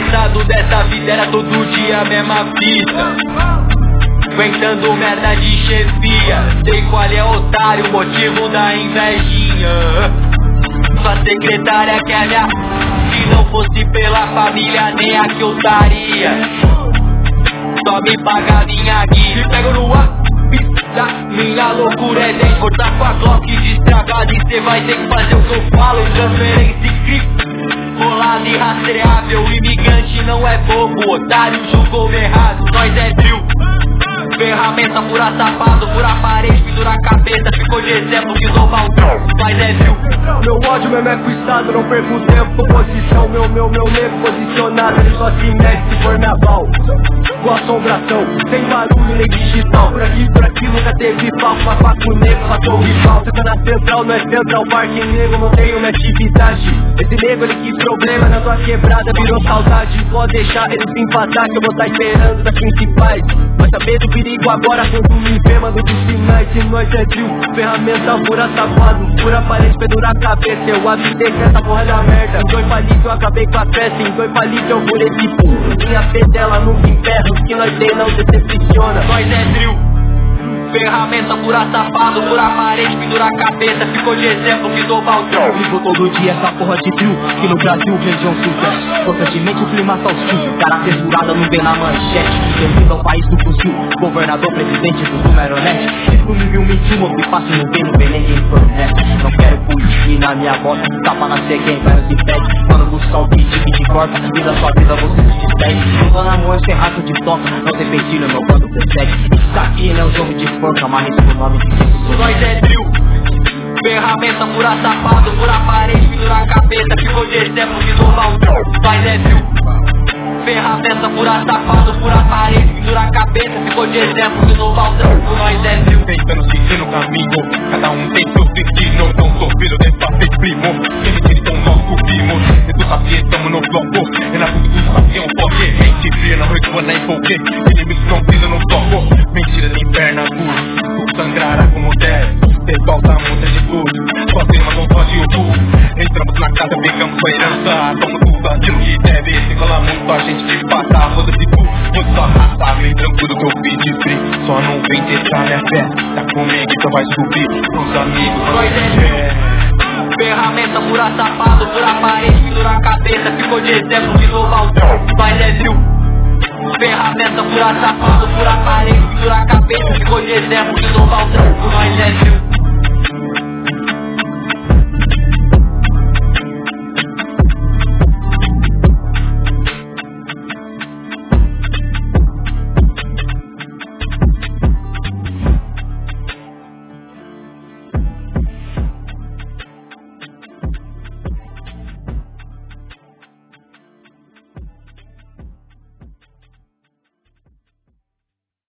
cansado dessa vida, era todo dia a mesma fita. Aguentando merda de chefia, sei qual é otário, motivo da invejinha. Sua secretária quer minha... Se não fosse pela família, nem aqui eu estaria. Só me paga minha guia. Me pego no ar, minha loucura é de cortar com a Glock destragada. E cê vai ter que fazer o que eu falo. Transferência e cripto, colado e rastreável. Imigrante não é bobo, otário julgou errado. Nós é drill, ferramenta pura safado, pura parede, pendura a cabeça. Ficou de exemplo que usou balcão. Nós é drill. Meu ódio mesmo é com o estado, não perco tempo. Posição, meu nego posicionado. Ele só se mexe se for na val. Com assombração, sem barulho nem digital. Por aqui nunca teve pau. Mas papo negro, passou rival. Fica na central, não é central, parque negro. Não tenho minha atividade. Esse nego ele quis problema na tua quebrada, virou saudade. Pode deixar ele se empatar que eu vou tá esperando das principais. Mas saber do perigo agora quando me vê, mando de sinais. Se nós é drill, ferramenta pura safado. Pura parede, pendura a cabeça. Eu avisei que essa porra é da merda. Em 2 palitos eu acabei com a festa. Em 2 palitos eu vou nesse pulo. Minha pedela nunca emperra. O que nós tem não decepciona. Nós é drill, ferramenta pura safado, pura parede, pendura a cabeça. Ficou de exemplo que dou balcão. Vivo todo dia essa porra de drill, que no Brasil região sucesso. Constantemente o clima tá hostil, cara tesourada não vê na manchete. Bem-vindo ao país do fuzil, governador, presidente do marionete. Isso me viu mentir, eu fui fácil, não vê ninguém fornece. Não quero fugir na minha bota, tapa na ser quem vai nos impede. Quando buscar o beat que te corta, vida sua vida você se despede. Não tô na mão, sem rato de toca, não tem pentilho, meu quando persegue. Isso aqui não é um jogo de forca, mas esse é o nome que nós é drill, ferramenta pura safado, pura parede, pendura a cabeça. Ficou de exemplo que dou balcão. Nós é drill, ferramenta pura safado, pura parede, pendura a cabeça. Ficou de exemplo que dou balcão. Nós é drill, tentando seguir no caminho, cada um tem seu destino. Não sou filho dessa vez primo, eles são nossos primos. Eu sabia, estamos no bloco, e na busca do sabiam porque mente fria, não recua nem pouquê. Inimigos não pisam no bloco, mentira de perna curta. Tu sangrará como deve, devolta a monta de tudo. Só tem uma vontade de YouTube. Entramos na casa, pegamos a herança. Toma tudo aquilo que deve. Se cola muito a gente te passa. Foda-se tu, foi só raça. Bem tranquilo que eu fiz de free. Só não vem testar minha fé. Tá comigo então vai subir pros amigos. Nós é drill, ferramenta pura safado, pura parede, pendura a cabeça. Ficou de exemplo que dou balcão. Nós é drill, ferramenta pura safado, pura parede, pendura a cabeça. Ficou de exemplo que dou balcão. Nós é drill.